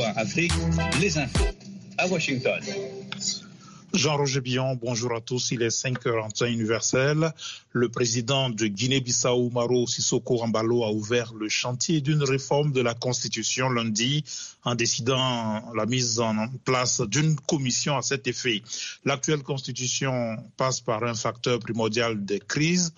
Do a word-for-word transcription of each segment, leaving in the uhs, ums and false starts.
Point Afrique, les infos à Washington. Jean-Roger Billon, bonjour à tous. Il est cinq heures en temps universel. Le président de Guinée-Bissau, Umaro Sissoko Embalo, a ouvert le chantier d'une réforme de la Constitution lundi en décidant la mise en place d'une commission à cet effet. L'actuelle Constitution passe par un facteur primordial des crises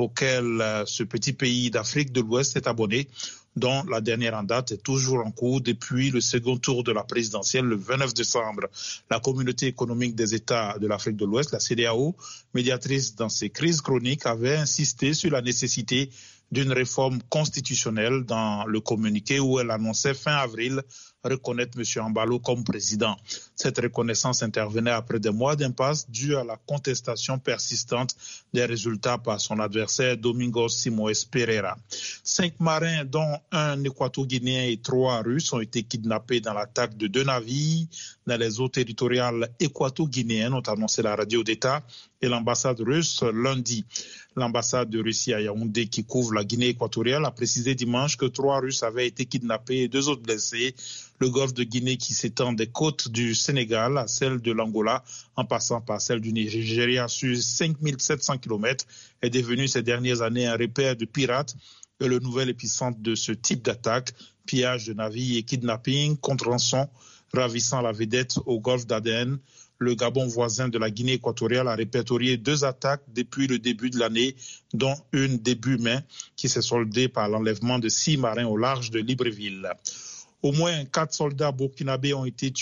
auquel ce petit pays d'Afrique de l'Ouest est abonné, dont la dernière en date est toujours en cours depuis le second tour de la présidentielle le vingt-neuf décembre. La communauté économique des États de l'Afrique de l'Ouest, la C E D E A O, médiatrice dans ces crises chroniques, avait insisté sur la nécessité d'une réforme constitutionnelle dans le communiqué où elle annonçait fin avril reconnaître M. Embalo comme président. Cette reconnaissance intervenait après des mois d'impasse due à la contestation persistante des résultats par son adversaire Domingos Simoes Pereira. Cinq marins, dont un équato-guinéen et trois Russes, ont été kidnappés dans l'attaque de deux navires dans les eaux territoriales équato-guinéennes, ont annoncé la radio d'État et l'ambassade russe lundi. L'ambassade de Russie à Yaoundé, qui couvre la Guinée équatoriale, a précisé dimanche que trois Russes avaient été kidnappés et deux autres blessés. Le golfe de Guinée, qui s'étend des côtes du Sénégal à celle de l'Angola, en passant par celle du Nigeria sur cinq mille sept cents kilomètres, est devenu ces dernières années un repère de pirates et le nouvel épicentre de ce type d'attaque, pillage de navires et kidnapping contre rançon, ravissant la vedette au golfe d'Aden. Le Gabon voisin de la Guinée équatoriale a répertorié deux attaques depuis le début de l'année, dont une début mai qui s'est soldée par l'enlèvement de six marins au large de Libreville. Au moins quatre soldats burkinabés ont été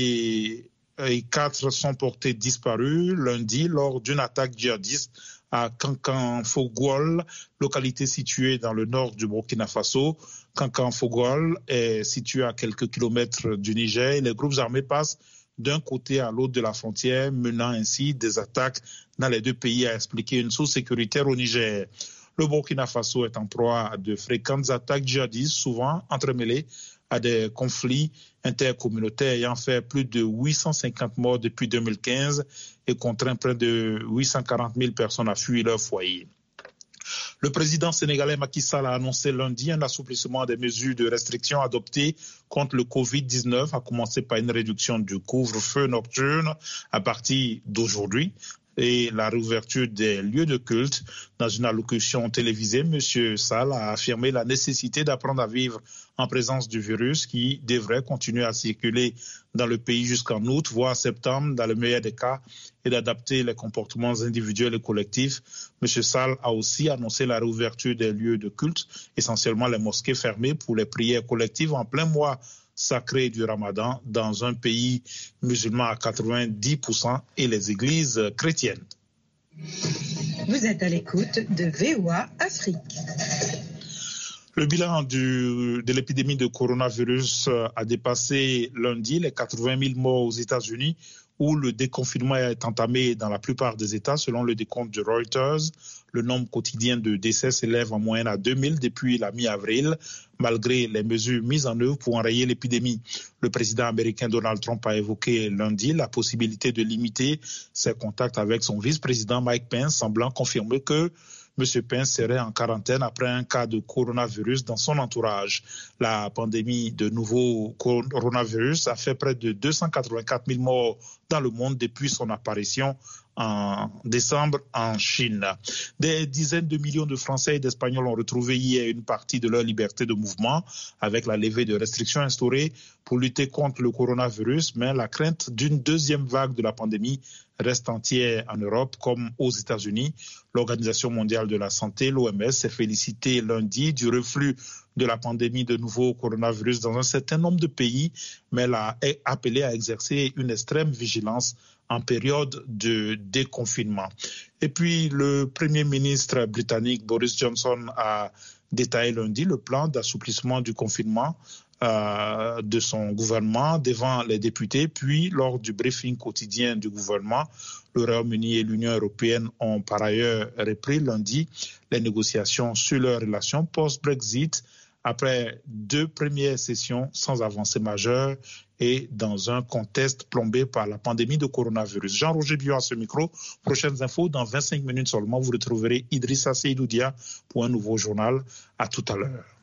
tués et quatre sont portés disparus lundi lors d'une attaque djihadiste à Kankan-Fogoual, localité située dans le nord du Burkina Faso. Kankan-Fogoual est situé à quelques kilomètres du Niger et les groupes armés passent d'un côté à l'autre de la frontière, menant ainsi des attaques dans les deux pays, a expliqué une source sécuritaire au Niger. Le Burkina Faso est en proie à de fréquentes attaques djihadistes, souvent entremêlées à des conflits intercommunautaires ayant fait plus de huit cent cinquante morts depuis deux mille quinze et contraint près de huit cent quarante mille personnes à fuir leur foyer. Le président sénégalais Macky Sall a annoncé lundi un assouplissement des mesures de restriction adoptées contre le covid dix-neuf, à commencer par une réduction du couvre-feu nocturne à partir d'aujourd'hui et la réouverture des lieux de culte. Dans une allocution télévisée, M. Sall a affirmé la nécessité d'apprendre à vivre en présence du virus qui devrait continuer à circuler dans le pays jusqu'en août, voire septembre, dans le meilleur des cas, et d'adapter les comportements individuels et collectifs. M. Sall a aussi annoncé la réouverture des lieux de culte, essentiellement les mosquées fermées pour les prières collectives en plein mois sacré du Ramadan dans un pays musulman à quatre-vingt-dix pour cent et les églises chrétiennes. Vous êtes à l'écoute de V O A Afrique. Le bilan du, de l'épidémie de coronavirus a dépassé lundi les quatre-vingt mille morts aux États-Unis, où le déconfinement est entamé dans la plupart des États, selon le décompte de Reuters. Le nombre quotidien de décès s'élève en moyenne à deux mille depuis la mi-avril, malgré les mesures mises en œuvre pour enrayer l'épidémie. Le président américain Donald Trump a évoqué lundi la possibilité de limiter ses contacts avec son vice-président Mike Pence, semblant confirmer que M. Pence serait en quarantaine après un cas de coronavirus dans son entourage. La pandémie de nouveau coronavirus a fait près de deux cent quatre-vingt-quatre mille morts dans le monde depuis son apparition en décembre en Chine. Des dizaines de millions de Français et d'Espagnols ont retrouvé hier une partie de leur liberté de mouvement avec la levée de restrictions instaurées pour lutter contre le coronavirus, mais la crainte d'une deuxième vague de la pandémie reste entière en Europe comme aux États-Unis. L'Organisation mondiale de la santé, l'O M S, s'est félicitée lundi du reflux de la pandémie de nouveau coronavirus dans un certain nombre de pays, mais elle a appelé à exercer une extrême vigilance en période de déconfinement. Et puis, le Premier ministre britannique Boris Johnson a détaillé lundi le plan d'assouplissement du confinement euh, de son gouvernement devant les députés. Puis, lors du briefing quotidien du gouvernement, le Royaume-Uni et l'Union européenne ont par ailleurs repris lundi les négociations sur leurs relations post-Brexit après deux premières sessions sans avancée majeure et dans un contexte plombé par la pandémie de coronavirus. Jean-Roger Billon à ce micro. Prochaines infos dans vingt-cinq minutes seulement. Vous retrouverez Idrissa Seydoudia pour un nouveau journal. À tout à l'heure.